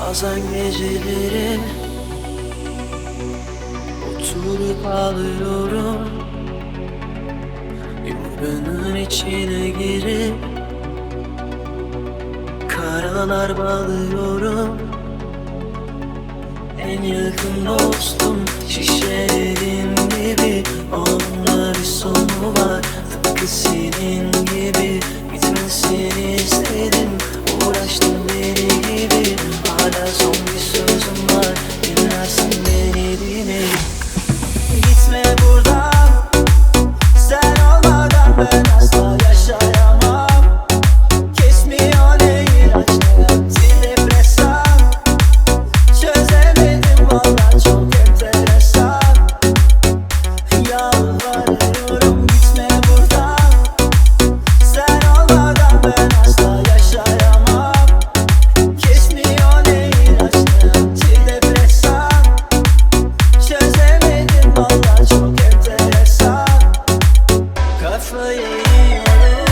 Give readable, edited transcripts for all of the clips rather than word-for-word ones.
Bazen geceleri oturup ağlıyorum, yorganın içine girip karalar bağlıyorum. En yakın dostum şişelerim gibi, onunla bir sonu var. Tıpkı senin gibi bitmesini istedim. Uğraştım deli gibi, hala son bir sözüm var. Dinlersin beni değil mi? Gitme buradan, sen olmadan ben asla yaşayamam. Kesmiyor ne ilaç ne antidepresan. Çözemedim valla, çok enteresan. Yalvarıyorum gitme buradan, sen olmadan ben asla yaşayamam. Kesmiyor ne ilaç ne antidepresan. Çözemedim valla, çok enteresan. Kafayı yiyorum.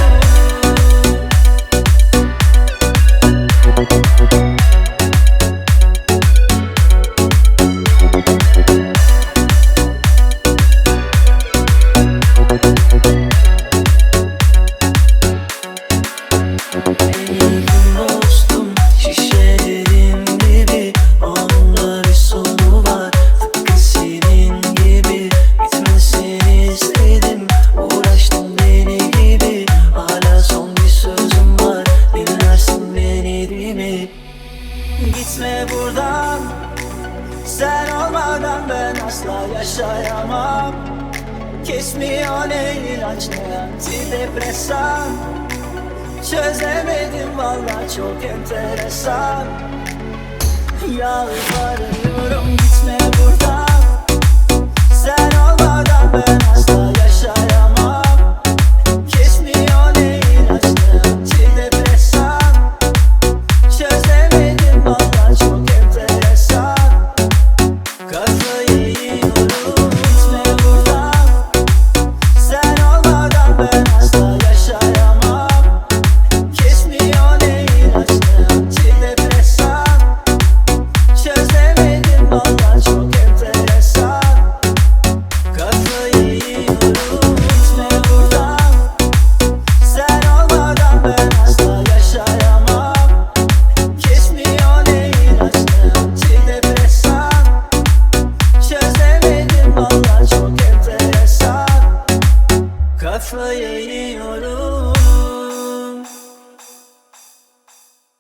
En yakın dostum şişelerim gibi, onunla bir sonu var. Tıpkı senin gibi bitmesini istedim. Uğraştım deli gibi, hala son bir sözüm var. Dinlersin beni değil mi? Gitme buradan, sen olmadan ben asla yaşayamam. Kesmiyor ne ilaç ne antidepresan. Çözemedim valla, çok enteresan. Yalvarıyorum gitme buradan, sen olmadan ben